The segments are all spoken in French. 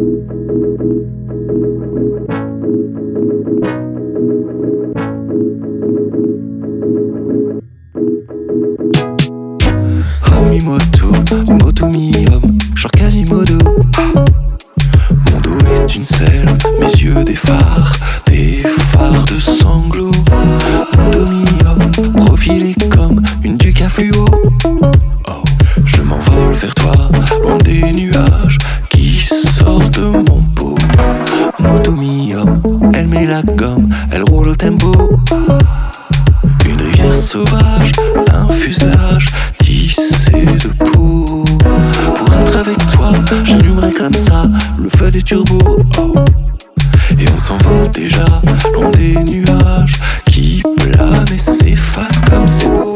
Moto, moto mi-homme, genre Quasimodo. Mon dos est une selle, mes yeux des phares de sanglots. Moto mi-homme, profilé comme une duc à fluo. Oh, je m'envole vers toi, loin des nuages qui sortent de mon pot. Moto mi-homme, elle met la gomme, elle roule au tempo. Une rivière sauvage, un fuselage tissé de peau. Pour être avec toi, j'allumerai comme ça le feu des turbos. Oh. Et on s'envole déjà, loin des nuages qui planent et s'effacent comme c'est beau.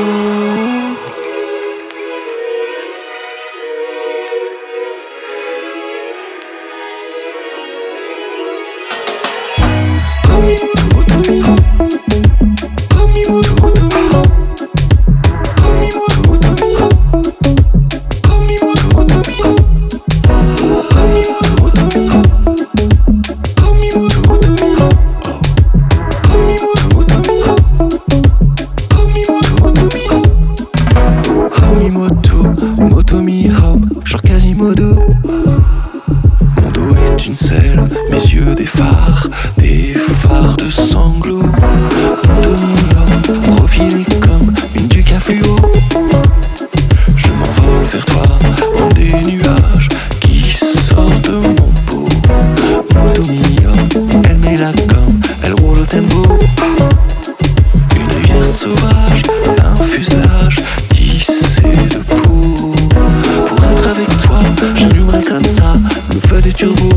Moto mi-homme, genre Quasimodo. Mon dos est une selle, mes yeux des phares de sanglots. Moto mi-homme, profilé comme une duc à fluo. Je m'envole vers toi, loin des nuages qui sortent de mon pot. Moto mi-homme, elle met la gomme, elle roule au tempo. Une rivière sauvage, un fuselage tissé de peau. Pour être avec toi, j'allumerai comme ça le feu des turbos.